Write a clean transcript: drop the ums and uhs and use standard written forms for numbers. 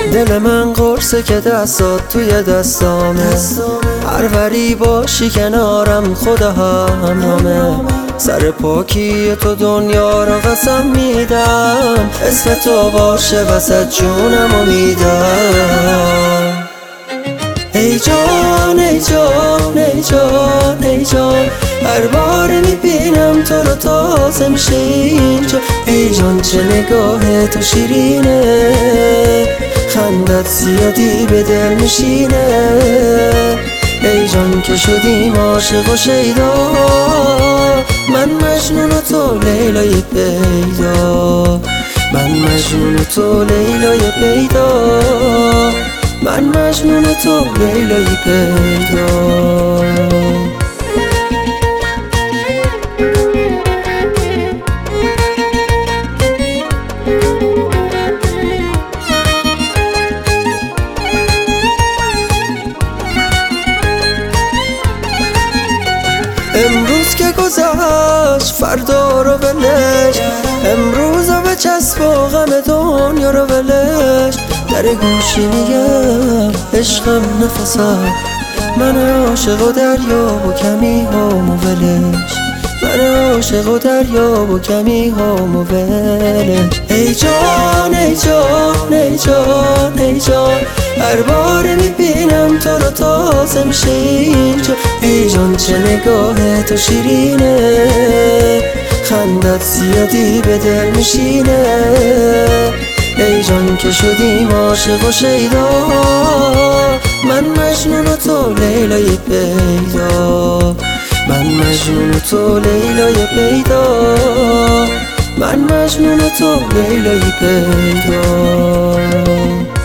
دل من قرصه که دستات توی دستامه، هر وری باشی کنارم خدا همرامه. سر پاکی تو دنیا رو قسم میدم، اسم تو باشه وسط جونمو میدم. ای جان ای جان ای جان ای جان، هر بار میبینم تو رو تازه میشه اینجا. ای جان چه نگاه تو شیرینه، خندت زیادی به دل میشینه. ای جان که شدیم عاشق و شیدا، من مجنون و تو لیلای پیدا، من مجنون و تو لیلای پیدا، من مجنون و تو لیلای پیدا. امروز که گذشت فردا رو ولش، امروز رو بچسب و غم دنیا رو ولش. در گوشی میگم عشقم نفسم، من عاشق و دریا و کمی هم و ولش، من عاشق و دریا و کمی هم و ولش. ای جان ای جان ای جان ای جان، هر بار میبینم تو رو تازه میشه اینجا. ای جان چه نگاه تو شیرینه، خندت زیادی به دل میشینه. ای جان که شدیم عاشق و شیدا، من مجنون و تو لیلای پیدا، من مجنون و تو لیلای پیدا، من مجنون و تو لیلای پیدا.